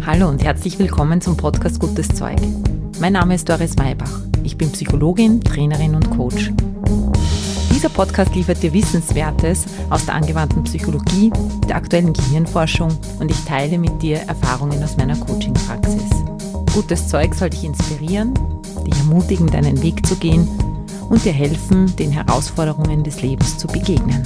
Hallo und herzlich willkommen zum Podcast Gutes Zeug. Mein Name ist Doris Maybach. Ich bin Psychologin, Trainerin und Coach. Dieser Podcast liefert dir Wissenswertes aus der angewandten Psychologie, der aktuellen Gehirnforschung und ich teile mit dir Erfahrungen aus meiner Coaching-Praxis. Gutes Zeug soll dich inspirieren, dich ermutigen, deinen Weg zu gehen und dir helfen, den Herausforderungen des Lebens zu begegnen.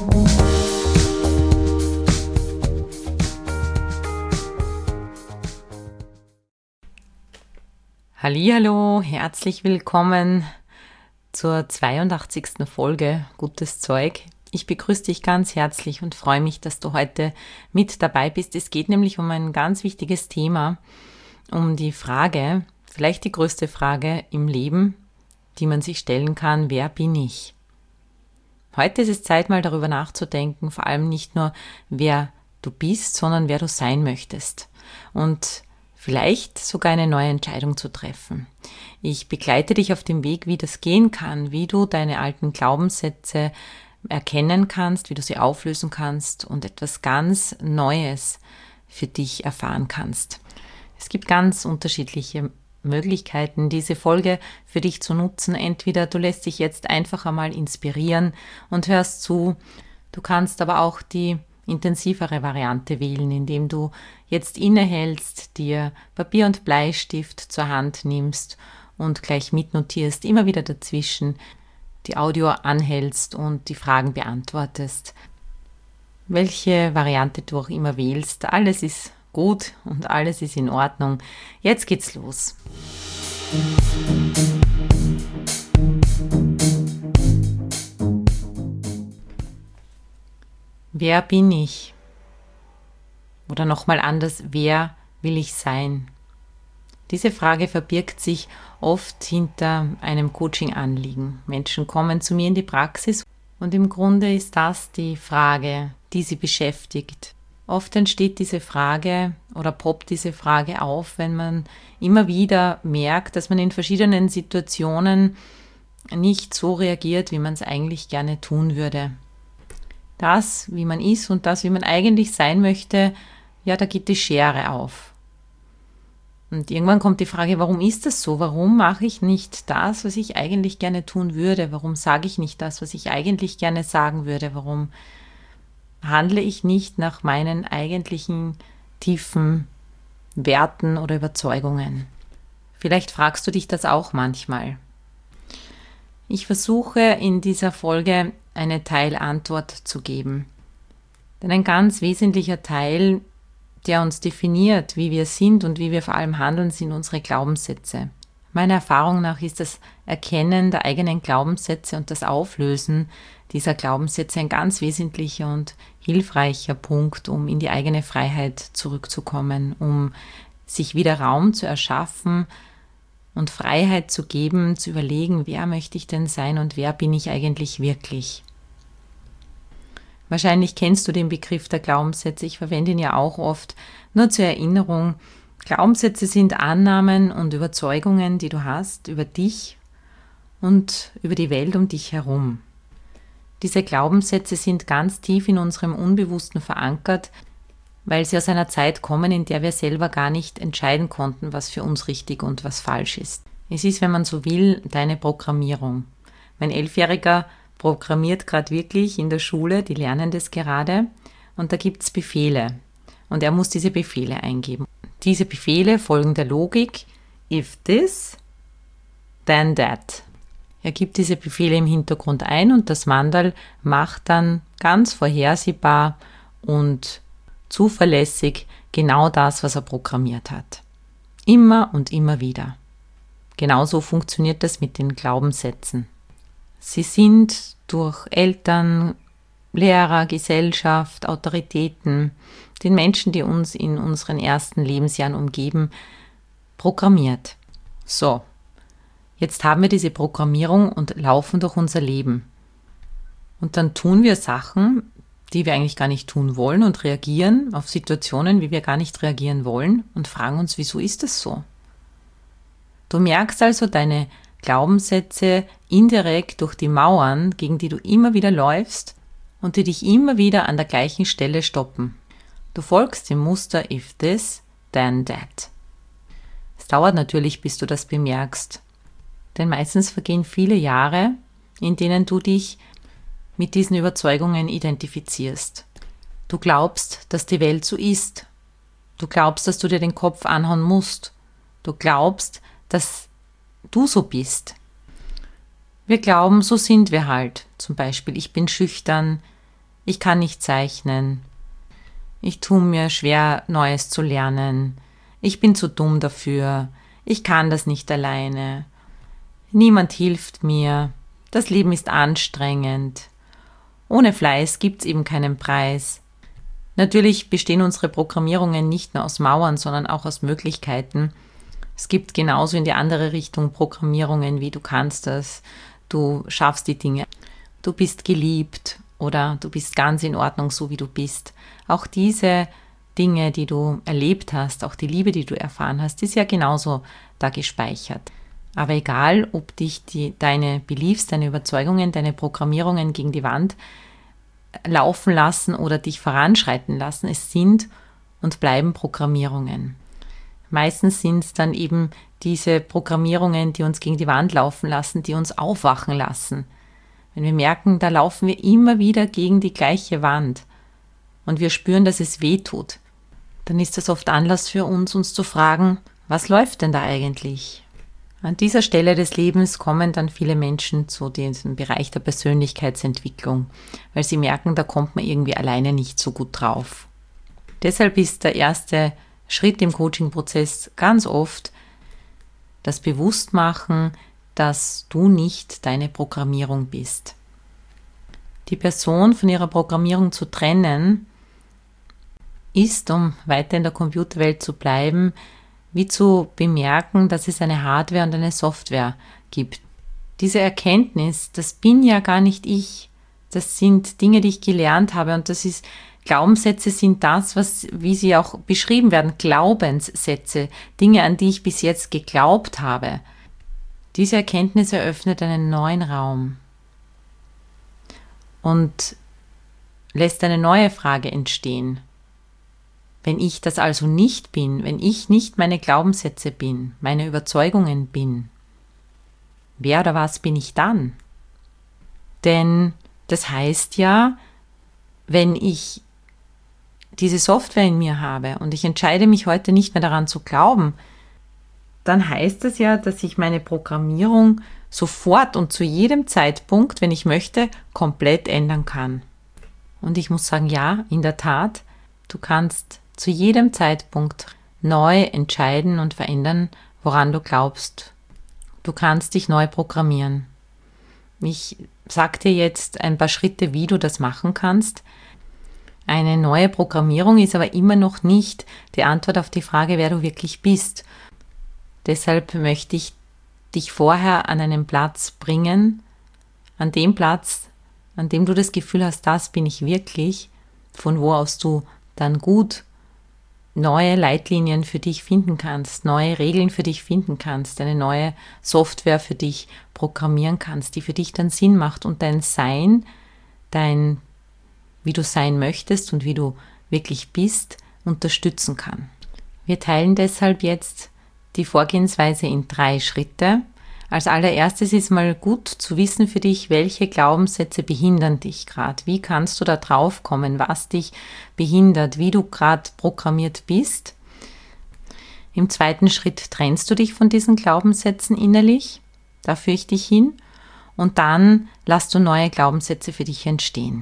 Hallihallo, herzlich willkommen zur 82. Folge Gutes Zeug. Ich begrüße dich ganz herzlich und freue mich, dass du heute mit dabei bist. Es geht nämlich um ein ganz wichtiges Thema, um die Frage, vielleicht die größte Frage im Leben, die man sich stellen kann: Wer bin ich? Heute ist es Zeit, mal darüber nachzudenken, vor allem nicht nur, wer du bist, sondern wer du sein möchtest. Und vielleicht sogar eine neue Entscheidung zu treffen. Ich begleite dich auf dem Weg, wie das gehen kann, wie du deine alten Glaubenssätze erkennen kannst, wie du sie auflösen kannst und etwas ganz Neues für dich erfahren kannst. Es gibt ganz unterschiedliche Möglichkeiten, diese Folge für dich zu nutzen. Entweder du lässt dich jetzt einfach einmal inspirieren und hörst zu. Du kannst aber auch die intensivere Variante wählen, indem du jetzt innehältst, dir Papier und Bleistift zur Hand nimmst und gleich mitnotierst, immer wieder dazwischen die Audio anhältst und die Fragen beantwortest. Welche Variante du auch immer wählst, alles ist gut und alles ist in Ordnung. Jetzt geht's los. Wer bin ich? Oder nochmal anders, wer will ich sein? Diese Frage verbirgt sich oft hinter einem Coaching-Anliegen. Menschen kommen zu mir in die Praxis und im Grunde ist das die Frage, die sie beschäftigt. Oft entsteht diese Frage oder poppt diese Frage auf, wenn man immer wieder merkt, dass man in verschiedenen Situationen nicht so reagiert, wie man es eigentlich gerne tun würde. Das, wie man ist und das, wie man eigentlich sein möchte, ja, da geht die Schere auf. Und irgendwann kommt die Frage, warum ist das so? Warum mache ich nicht das, was ich eigentlich gerne tun würde? Warum sage ich nicht das, was ich eigentlich gerne sagen würde? Warum handle ich nicht nach meinen eigentlichen tiefen Werten oder Überzeugungen? Vielleicht fragst du dich das auch manchmal. Ich versuche in dieser Folge eine Teilantwort zu geben. Denn ein ganz wesentlicher Teil, der uns definiert, wie wir sind und wie wir vor allem handeln, sind unsere Glaubenssätze. Meiner Erfahrung nach ist das Erkennen der eigenen Glaubenssätze und das Auflösen dieser Glaubenssätze ein ganz wesentlicher und hilfreicher Punkt, um in die eigene Freiheit zurückzukommen, um sich wieder Raum zu erschaffen und Freiheit zu geben, zu überlegen, wer möchte ich denn sein und wer bin ich eigentlich wirklich. Wahrscheinlich kennst du den Begriff der Glaubenssätze, ich verwende ihn ja auch oft. Nur zur Erinnerung, Glaubenssätze sind Annahmen und Überzeugungen, die du hast über dich und über die Welt um dich herum. Diese Glaubenssätze sind ganz tief in unserem Unbewussten verankert, weil sie aus einer Zeit kommen, in der wir selber gar nicht entscheiden konnten, was für uns richtig und was falsch ist. Es ist, wenn man so will, deine Programmierung. Mein 11-Jähriger programmiert gerade wirklich in der Schule, die lernen das gerade und da gibt es Befehle und er muss diese Befehle eingeben. Diese Befehle folgen der Logik, if this, then that. Er gibt diese Befehle im Hintergrund ein und das Mandal macht dann ganz vorhersehbar und zuverlässig genau das, was er programmiert hat. Immer und immer wieder. Genauso funktioniert das mit den Glaubenssätzen. Sie sind durch Eltern, Lehrer, Gesellschaft, Autoritäten, den Menschen, die uns in unseren ersten Lebensjahren umgeben, programmiert. So, jetzt haben wir diese Programmierung und laufen durch unser Leben. Und dann tun wir Sachen, die wir eigentlich gar nicht tun wollen und reagieren auf Situationen, wie wir gar nicht reagieren wollen und fragen uns, wieso ist das so? Du merkst also deine Glaubenssätze indirekt durch die Mauern, gegen die du immer wieder läufst und die dich immer wieder an der gleichen Stelle stoppen. Du folgst dem Muster if this, than that. Es dauert natürlich, bis du das bemerkst, denn meistens vergehen viele Jahre, in denen du dich mit diesen Überzeugungen identifizierst. Du glaubst, dass die Welt so ist. Du glaubst, dass du dir den Kopf anhauen musst. Du glaubst, dass du so bist. Wir glauben, so sind wir halt. Zum Beispiel, ich bin schüchtern, ich kann nicht zeichnen, ich tue mir schwer, Neues zu lernen, ich bin zu dumm dafür, ich kann das nicht alleine, niemand hilft mir, das Leben ist anstrengend, ohne Fleiß gibt's eben keinen Preis. Natürlich bestehen unsere Programmierungen nicht nur aus Mauern, sondern auch aus Möglichkeiten. Es gibt genauso in die andere Richtung Programmierungen wie du kannst das, du schaffst die Dinge, du bist geliebt oder du bist ganz in Ordnung, so wie du bist. Auch diese Dinge, die du erlebt hast, auch die Liebe, die du erfahren hast, ist ja genauso da gespeichert. Aber egal, ob dich deine Beliefs, deine Überzeugungen, deine Programmierungen gegen die Wand laufen lassen oder dich voranschreiten lassen, es sind und bleiben Programmierungen. Meistens sind es dann eben diese Programmierungen, die uns gegen die Wand laufen lassen, die uns aufwachen lassen. Wenn wir merken, da laufen wir immer wieder gegen die gleiche Wand und wir spüren, dass es weh tut, dann ist das oft Anlass für uns, uns zu fragen, was läuft denn da eigentlich? An dieser Stelle des Lebens kommen dann viele Menschen zu diesem Bereich der Persönlichkeitsentwicklung, weil sie merken, da kommt man irgendwie alleine nicht so gut drauf. Deshalb ist der erste Schritt im Coaching-Prozess ganz oft das Bewusstmachen, dass du nicht deine Programmierung bist. Die Person von ihrer Programmierung zu trennen, ist, um weiter in der Computerwelt zu bleiben, wie zu bemerken, dass es eine Hardware und eine Software gibt. Diese Erkenntnis, das bin ja gar nicht ich. Das sind Dinge, die ich gelernt habe und das ist, Glaubenssätze sind das, wie sie auch beschrieben werden, Glaubenssätze, Dinge, an die ich bis jetzt geglaubt habe. Diese Erkenntnis eröffnet einen neuen Raum und lässt eine neue Frage entstehen. Wenn ich das also nicht bin, wenn ich nicht meine Glaubenssätze bin, meine Überzeugungen bin, wer oder was bin ich dann? Denn das heißt ja, wenn ich diese Software in mir habe und ich entscheide mich heute nicht mehr daran zu glauben, dann heißt das ja, dass ich meine Programmierung sofort und zu jedem Zeitpunkt, wenn ich möchte, komplett ändern kann. Und ich muss sagen, ja, in der Tat, du kannst zu jedem Zeitpunkt neu entscheiden und verändern, woran du glaubst. Du kannst dich neu programmieren. Ich sage dir jetzt ein paar Schritte, wie du das machen kannst. Eine neue Programmierung ist aber immer noch nicht die Antwort auf die Frage, wer du wirklich bist. Deshalb möchte ich dich vorher an einen Platz bringen, an dem Platz, an dem du das Gefühl hast, das bin ich wirklich, von wo aus du dann gut neue Leitlinien für dich finden kannst, neue Regeln für dich finden kannst, eine neue Software für dich programmieren kannst, die für dich dann Sinn macht und dein Sein, wie du sein möchtest und wie du wirklich bist, unterstützen kann. Wir teilen deshalb jetzt die Vorgehensweise in 3 Schritte. Als allererstes ist mal gut zu wissen für dich, welche Glaubenssätze behindern dich gerade. Wie kannst du da drauf kommen, was dich behindert, wie du gerade programmiert bist. Im 2. Schritt trennst du dich von diesen Glaubenssätzen innerlich. Da führe ich dich hin. Und dann lässt du neue Glaubenssätze für dich entstehen.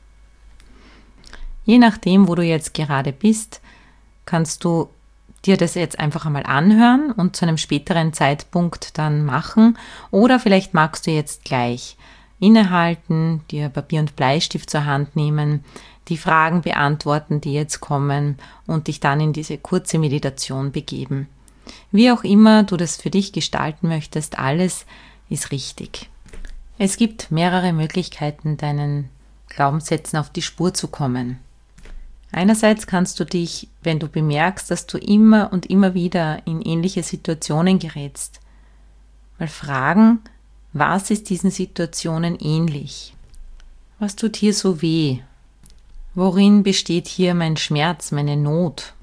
Je nachdem, wo du jetzt gerade bist, kannst du dir das jetzt einfach einmal anhören und zu einem späteren Zeitpunkt dann machen. Oder vielleicht magst du jetzt gleich innehalten, dir Papier und Bleistift zur Hand nehmen, die Fragen beantworten, die jetzt kommen und dich dann in diese kurze Meditation begeben. Wie auch immer du das für dich gestalten möchtest, alles ist richtig. Es gibt mehrere Möglichkeiten, deinen Glaubenssätzen auf die Spur zu kommen. Einerseits kannst du dich, wenn du bemerkst, dass du immer und immer wieder in ähnliche Situationen gerätst, mal fragen, was ist diesen Situationen ähnlich? Was tut hier so weh? Worin besteht hier mein Schmerz, meine Not?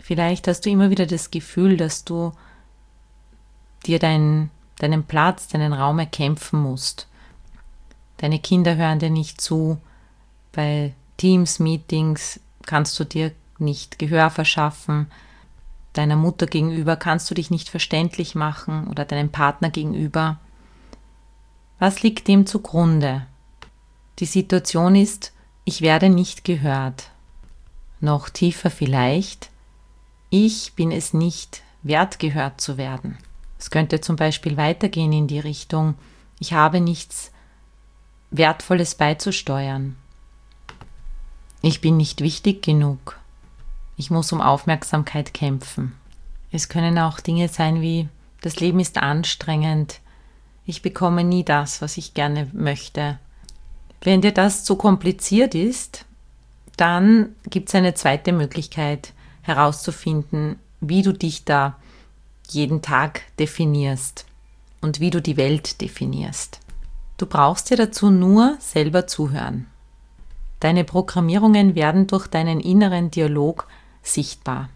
Vielleicht hast du immer wieder das Gefühl, dass du dir deinen Platz, deinen Raum erkämpfen musst. Deine Kinder hören dir nicht zu. Bei Teams-Meetings kannst du dir nicht Gehör verschaffen. Deiner Mutter gegenüber kannst du dich nicht verständlich machen oder deinem Partner gegenüber. Was liegt dem zugrunde? Die Situation ist, ich werde nicht gehört. Noch tiefer vielleicht, ich bin es nicht wert, gehört zu werden. Es könnte zum Beispiel weitergehen in die Richtung, ich habe nichts Wertvolles beizusteuern. Ich bin nicht wichtig genug. Ich muss um Aufmerksamkeit kämpfen. Es können auch Dinge sein wie, das Leben ist anstrengend, ich bekomme nie das, was ich gerne möchte. Wenn dir das zu kompliziert ist, dann gibt es eine zweite Möglichkeit herauszufinden, wie du dich da jeden Tag definierst und wie du die Welt definierst. Du brauchst dir dazu nur selber zuhören. Deine Programmierungen werden durch deinen inneren Dialog sichtbar.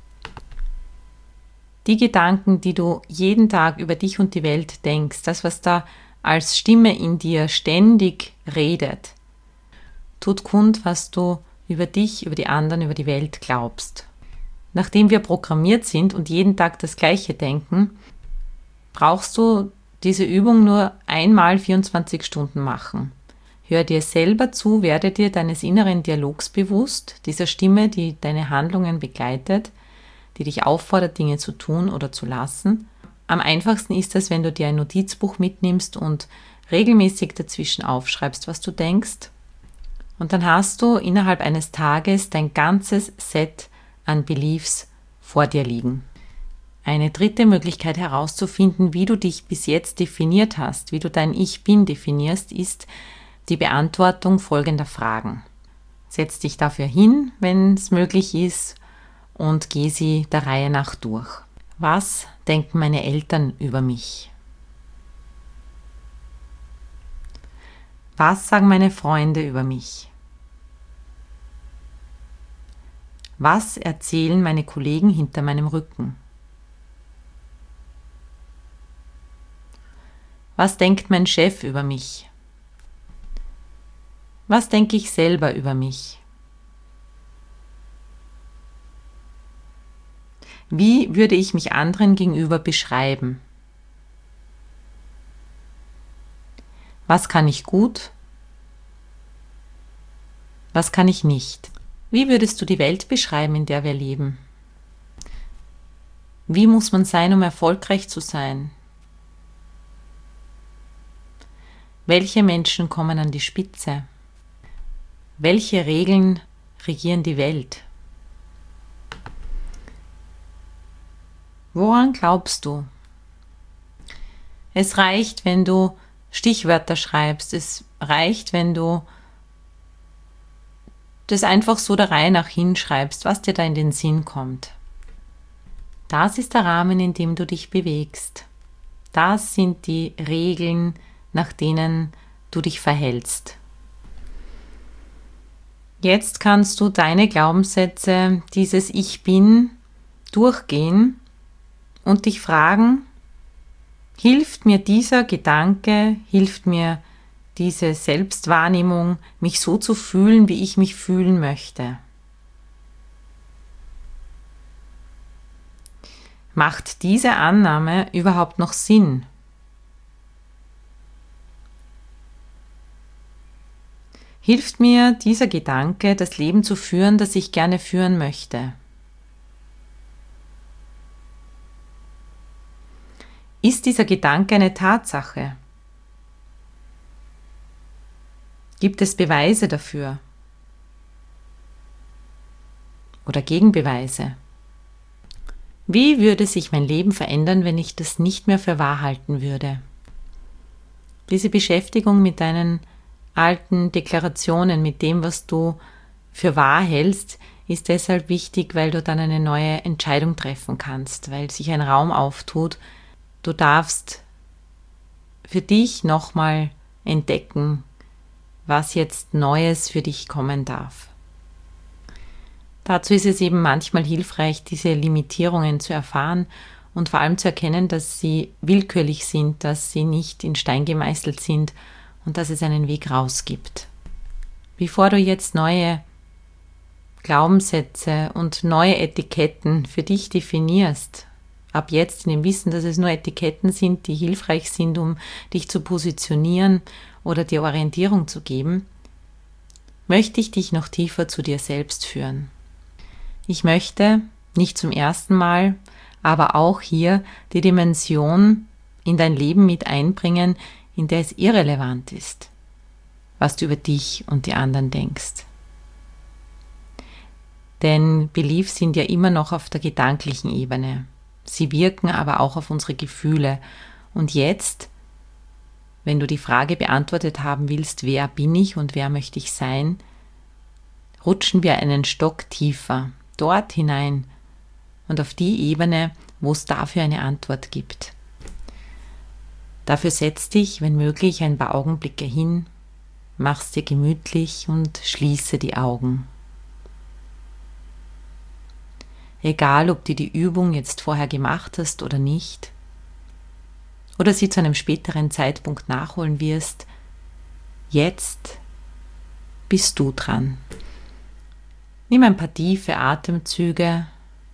Die Gedanken, die du jeden Tag über dich und die Welt denkst, das, was da als Stimme in dir ständig redet, tut kund, was du über dich, über die anderen, über die Welt glaubst. Nachdem wir programmiert sind und jeden Tag das Gleiche denken, brauchst du diese Übung nur einmal 24 Stunden machen. Hör dir selber zu, werde dir deines inneren Dialogs bewusst, dieser Stimme, die deine Handlungen begleitet, die dich auffordert, Dinge zu tun oder zu lassen. Am einfachsten ist es, wenn du dir ein Notizbuch mitnimmst und regelmäßig dazwischen aufschreibst, was du denkst. Und dann hast du innerhalb eines Tages dein ganzes Set an Beliefs vor dir liegen. Eine dritte Möglichkeit herauszufinden, wie du dich bis jetzt definiert hast, wie du dein Ich Bin definierst, ist die Beantwortung folgender Fragen. Setz dich dafür hin, wenn es möglich ist, und geh sie der Reihe nach durch. Was denken meine Eltern über mich? Was sagen meine Freunde über mich? Was erzählen meine Kollegen hinter meinem Rücken? Was denkt mein Chef über mich? Was denke ich selber über mich? Wie würde ich mich anderen gegenüber beschreiben? Was kann ich gut? Was kann ich nicht? Wie würdest du die Welt beschreiben, in der wir leben? Wie muss man sein, um erfolgreich zu sein? Welche Menschen kommen an die Spitze? Welche Regeln regieren die Welt? Woran glaubst du? Es reicht, wenn du Stichwörter schreibst. Es reicht, wenn du das einfach so der Reihe nach hinschreibst, was dir da in den Sinn kommt. Das ist der Rahmen, in dem du dich bewegst. Das sind die Regeln, nach denen du dich verhältst. Jetzt kannst du deine Glaubenssätze, dieses Ich Bin, durchgehen und dich fragen, hilft mir dieser Gedanke, hilft mir diese Selbstwahrnehmung, mich so zu fühlen, wie ich mich fühlen möchte? Macht diese Annahme überhaupt noch Sinn? Hilft mir dieser Gedanke, das Leben zu führen, das ich gerne führen möchte? Ist dieser Gedanke eine Tatsache? Gibt es Beweise dafür? Oder Gegenbeweise? Wie würde sich mein Leben verändern, wenn ich das nicht mehr für wahr halten würde? Diese Beschäftigung mit deinen alten Deklarationen, mit dem, was du für wahr hältst, ist deshalb wichtig, weil du dann eine neue Entscheidung treffen kannst, weil sich ein Raum auftut. Du darfst für dich nochmal entdecken, was jetzt Neues für dich kommen darf. Dazu ist es eben manchmal hilfreich, diese Limitierungen zu erfahren und vor allem zu erkennen, dass sie willkürlich sind, dass sie nicht in Stein gemeißelt sind und dass es einen Weg raus gibt. Bevor du jetzt neue Glaubenssätze und neue Etiketten für dich definierst, ab jetzt in dem Wissen, dass es nur Etiketten sind, die hilfreich sind, um dich zu positionieren oder dir Orientierung zu geben, möchte ich dich noch tiefer zu dir selbst führen. Ich möchte, nicht zum ersten Mal, aber auch hier die Dimension in dein Leben mit einbringen, in der es irrelevant ist, was du über dich und die anderen denkst. Denn Beliefs sind ja immer noch auf der gedanklichen Ebene. Sie wirken aber auch auf unsere Gefühle. Und jetzt, wenn du die Frage beantwortet haben willst, wer bin ich und wer möchte ich sein, rutschen wir einen Stock tiefer, dort hinein und auf die Ebene, wo es dafür eine Antwort gibt. Dafür setz dich, wenn möglich, ein paar Augenblicke hin, mach's dir gemütlich und schließe die Augen. Egal, ob du die Übung jetzt vorher gemacht hast oder nicht, oder sie zu einem späteren Zeitpunkt nachholen wirst, jetzt bist du dran. Nimm ein paar tiefe Atemzüge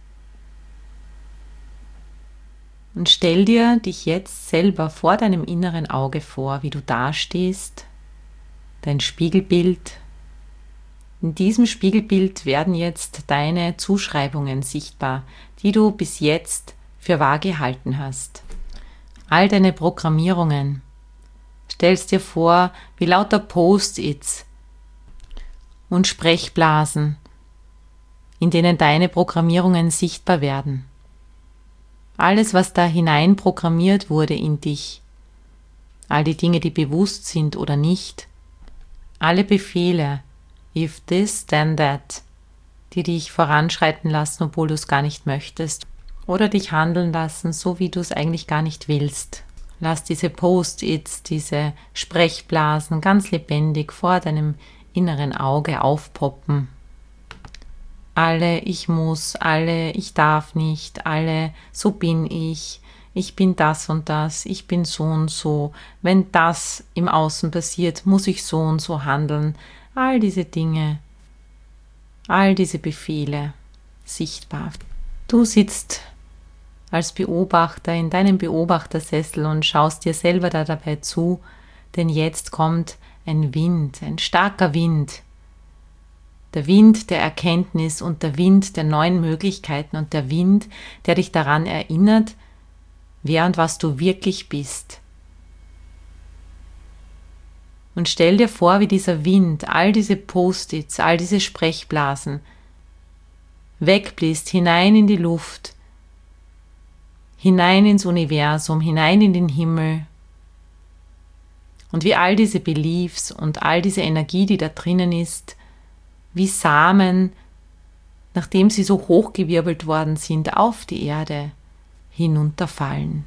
und stell dir dich jetzt selber vor deinem inneren Auge vor, wie du dastehst, dein Spiegelbild. In diesem Spiegelbild werden jetzt deine Zuschreibungen sichtbar, die du bis jetzt für wahr gehalten hast. All deine Programmierungen. Stellst dir vor, wie lauter Post-its und Sprechblasen, in denen deine Programmierungen sichtbar werden. Alles, was da hinein programmiert wurde in dich, all die Dinge, die bewusst sind oder nicht, alle Befehle, if this, then that, die dich voranschreiten lassen, obwohl du es gar nicht möchtest, oder dich handeln lassen, so wie du es eigentlich gar nicht willst. Lass diese Post-its, diese Sprechblasen ganz lebendig vor deinem inneren Auge aufpoppen. Alle ich muss, alle ich darf nicht, alle so bin ich bin das und das, ich bin so und so, wenn das im Außen passiert, muss ich so und so handeln. All diese Dinge, all diese Befehle sichtbar. Du sitzt als Beobachter in deinem Beobachtersessel und schaust dir selber da dabei zu, denn jetzt kommt ein Wind, ein starker Wind. Der Wind der Erkenntnis und der Wind der neuen Möglichkeiten und der Wind, der dich daran erinnert, wer und was du wirklich bist. Und stell dir vor, wie dieser Wind, all diese Post-its, all diese Sprechblasen wegbläst hinein in die Luft, hinein ins Universum, hinein in den Himmel. Und wie all diese Beliefs und all diese Energie, die da drinnen ist, wie Samen, nachdem sie so hochgewirbelt worden sind, auf die Erde hinunterfallen.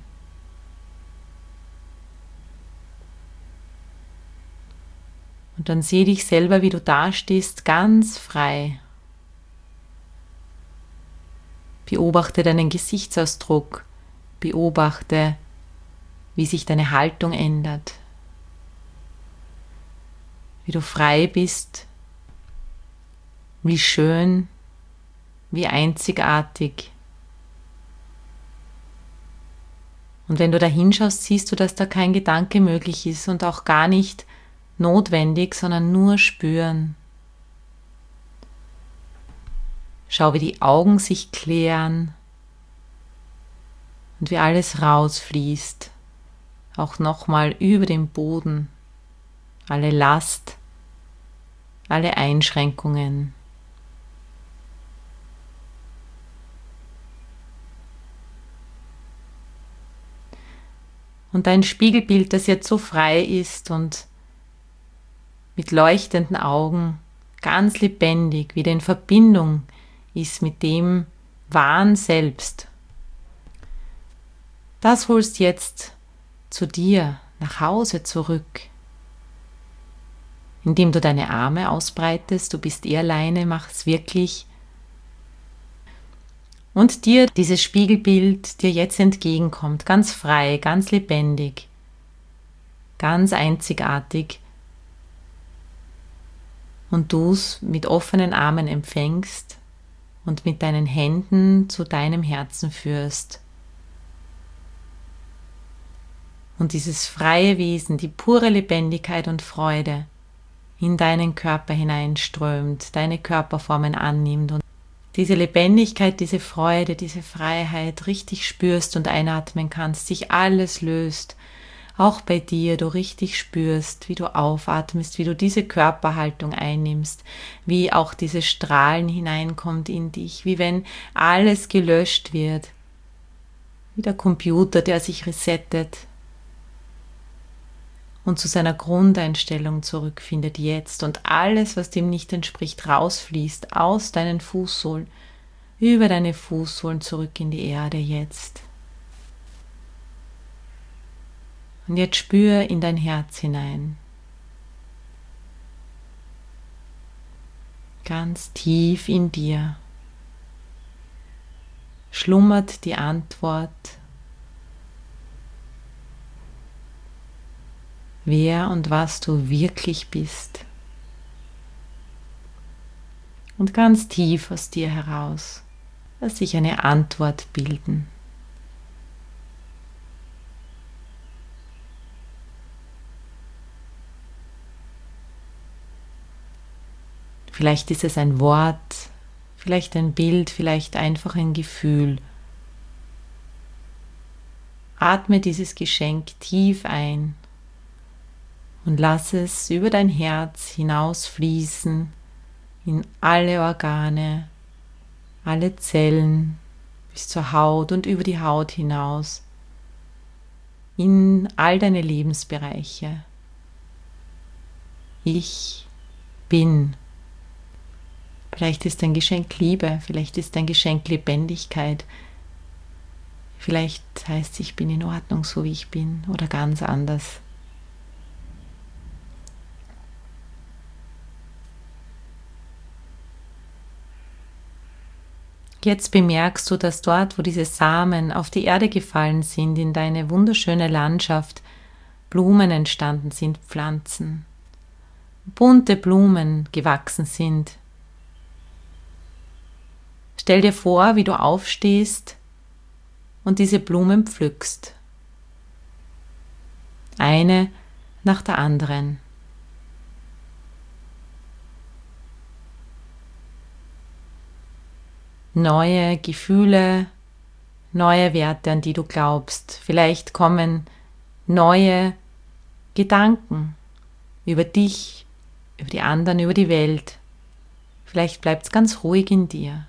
Und dann sieh dich selber, wie du dastehst, ganz frei. Beobachte deinen Gesichtsausdruck, beobachte, wie sich deine Haltung ändert, wie du frei bist, wie schön, wie einzigartig. Und wenn du da hinschaust, siehst du, dass da kein Gedanke möglich ist und auch gar nicht notwendig, sondern nur spüren. Schau, wie die Augen sich klären und wie alles rausfließt, auch nochmal über den Boden, alle Last, alle Einschränkungen. Und dein Spiegelbild, das jetzt so frei ist und mit leuchtenden Augen, ganz lebendig, wieder in Verbindung ist mit dem wahren Selbst. Das holst jetzt zu dir nach Hause zurück, indem du deine Arme ausbreitest. Du bist alleine, mach es wirklich und dir dieses Spiegelbild dir jetzt entgegenkommt, ganz frei, ganz lebendig, ganz einzigartig und du es mit offenen Armen empfängst und mit deinen Händen zu deinem Herzen führst. Und dieses freie Wesen, die pure Lebendigkeit und Freude in deinen Körper hineinströmt, deine Körperformen annimmt und diese Lebendigkeit, diese Freude, diese Freiheit richtig spürst und einatmen kannst, sich alles löst, auch bei dir, du richtig spürst, wie du aufatmest, wie du diese Körperhaltung einnimmst, wie auch dieses Strahlen hineinkommt in dich, wie wenn alles gelöscht wird, wie der Computer, der sich resettet und zu seiner Grundeinstellung zurückfindet jetzt und alles, was dem nicht entspricht, rausfließt aus deinen Fußsohlen, über deine Fußsohlen zurück in die Erde jetzt. Und jetzt spür in dein Herz hinein. Ganz tief in dir schlummert die Antwort, wer und was du wirklich bist. Und ganz tief aus dir heraus lass sich eine Antwort bilden. Vielleicht ist es ein Wort, vielleicht ein Bild, vielleicht einfach ein Gefühl. Atme dieses Geschenk tief ein und lass es über dein Herz hinausfließen in alle Organe, alle Zellen, bis zur Haut und über die Haut hinaus, in all deine Lebensbereiche. Ich bin. Vielleicht ist dein Geschenk Liebe, vielleicht ist dein Geschenk Lebendigkeit, vielleicht heißt es, ich bin in Ordnung, so wie ich bin, oder ganz anders. Jetzt bemerkst du, dass dort, wo diese Samen auf die Erde gefallen sind, in deine wunderschöne Landschaft, Blumen entstanden sind, Pflanzen, bunte Blumen gewachsen sind. Stell dir vor, wie du aufstehst und diese Blumen pflückst. Eine nach der anderen. Neue Gefühle, neue Werte, an die du glaubst. Vielleicht kommen neue Gedanken über dich, über die anderen, über die Welt. Vielleicht bleibt es ganz ruhig in dir.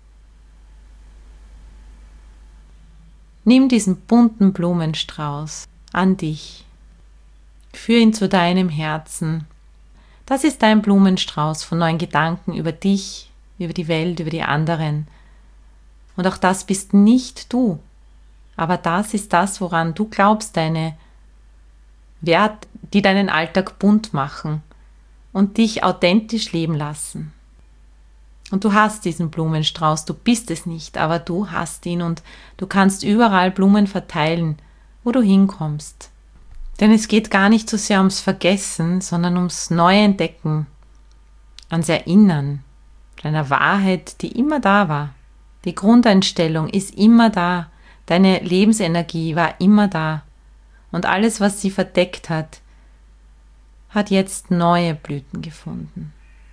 Nimm diesen bunten Blumenstrauß an dich. Führ ihn zu deinem Herzen. Das ist dein Blumenstrauß von neuen Gedanken über dich, über die Welt, über die anderen. Und auch das bist nicht du. Aber das ist das, woran du glaubst, deine Werte, die deinen Alltag bunt machen und dich authentisch leben lassen. Und du hast diesen Blumenstrauß, du bist es nicht, aber du hast ihn und du kannst überall Blumen verteilen, wo du hinkommst. Denn es geht gar nicht so sehr ums Vergessen, sondern ums Neuentdecken, ans Erinnern, deiner Wahrheit, die immer da war. Die Grundeinstellung ist immer da, deine Lebensenergie war immer da und alles, was sie verdeckt hat, hat jetzt neue Blüten gefunden.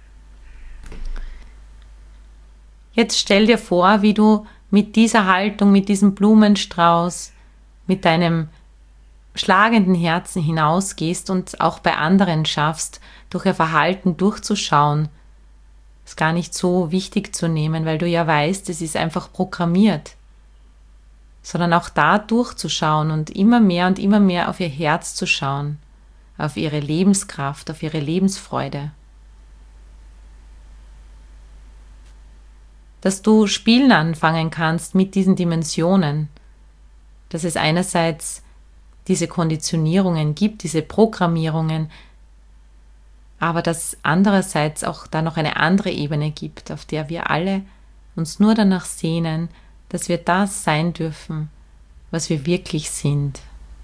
Jetzt stell dir vor, wie du mit dieser Haltung, mit diesem Blumenstrauß, mit deinem schlagenden Herzen hinausgehst und auch bei anderen schaffst, durch ihr Verhalten durchzuschauen, es gar nicht so wichtig zu nehmen, weil du ja weißt, es ist einfach programmiert, sondern auch da durchzuschauen und immer mehr auf ihr Herz zu schauen, auf ihre Lebenskraft, auf ihre Lebensfreude. Dass du spielen anfangen kannst mit diesen Dimensionen, dass es einerseits diese Konditionierungen gibt, diese Programmierungen, aber dass andererseits auch da noch eine andere Ebene gibt, auf der wir alle uns nur danach sehnen, dass wir das sein dürfen, was wir wirklich sind.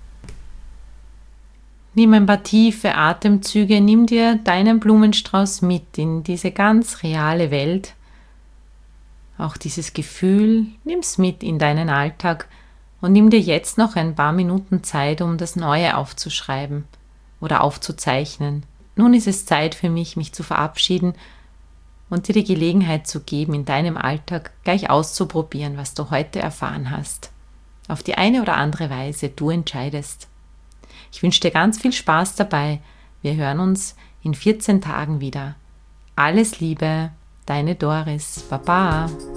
Nimm ein paar tiefe Atemzüge, nimm dir deinen Blumenstrauß mit in diese ganz reale Welt. Auch dieses Gefühl, nimm's mit in deinen Alltag und nimm dir jetzt noch ein paar Minuten Zeit, um das Neue aufzuschreiben oder aufzuzeichnen. Nun ist es Zeit für mich, mich zu verabschieden und dir die Gelegenheit zu geben, in deinem Alltag gleich auszuprobieren, was du heute erfahren hast. Auf die eine oder andere Weise, du entscheidest. Ich wünsche dir ganz viel Spaß dabei. Wir hören uns in 14 Tagen wieder. Alles Liebe, deine Doris. Baba.